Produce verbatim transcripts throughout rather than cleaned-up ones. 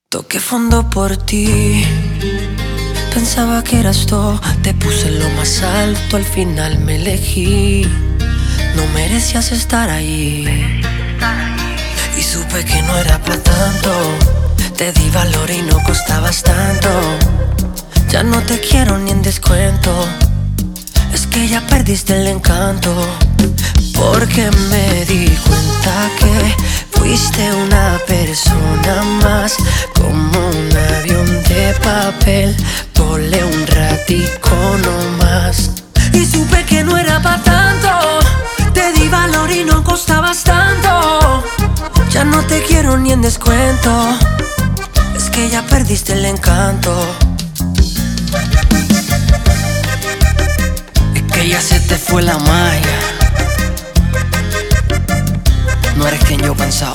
Toqué fondo por ti, pensaba que eras tú. Te puse lo más alto, al final me elegí. No merecías estar ahí, y supe que no era para tanto. Te di valor y no costabas tanto. Ya no te quiero ni en descuento. Es que ya perdiste el encanto. Porque me di cuenta que fuiste una persona más, como un avión de papel. Volé un ratico nomás, y supe que no era pa' tanto. Te di valor y no costabas tanto. Ya no te quiero ni en descuento. Es que ya perdiste el encanto. Es que ya se te fue la magia. No eres quien yo pensaba.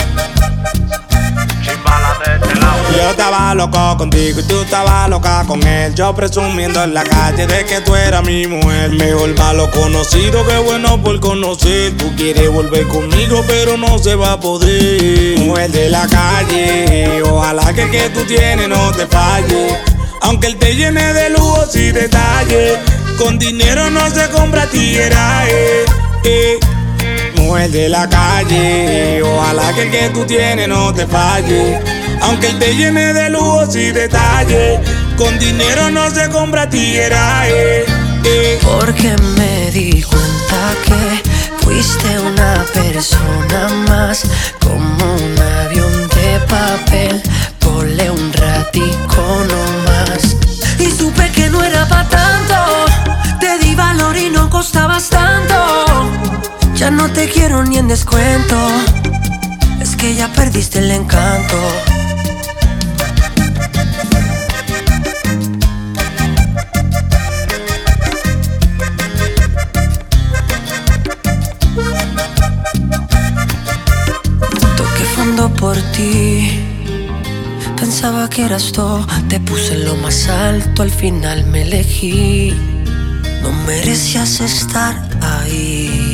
Yo estaba loco contigo y tú estabas loca con él. Yo presumiendo en la calle de que tú eras mi mujer. Mejor malo conocido que bueno por conocer. Tú quieres volver conmigo pero no se va a poder. Mujer de la calle, ojalá que el que tú tienes no te falle. Aunque él te llene de lujos y detalles, con dinero no se compra tierra, eh, eh. Mujer de la calle, ojalá que el que tú tienes no te falle. Aunque él te llene de lujos y detalles, con dinero no se compra tierra, eh, eh. Porque me di cuenta que fuiste una persona más, como un avión de papel. Volé un ratico nomás, y supe que no era pa' tanto. Te di valor y no costabas tanto. Ya no te quiero ni en descuento. Es que ya perdiste el encanto. Toqué fondo por ti, pensaba que eras tú. Te puse lo más alto, al final me elegí. No merecías estar ahí.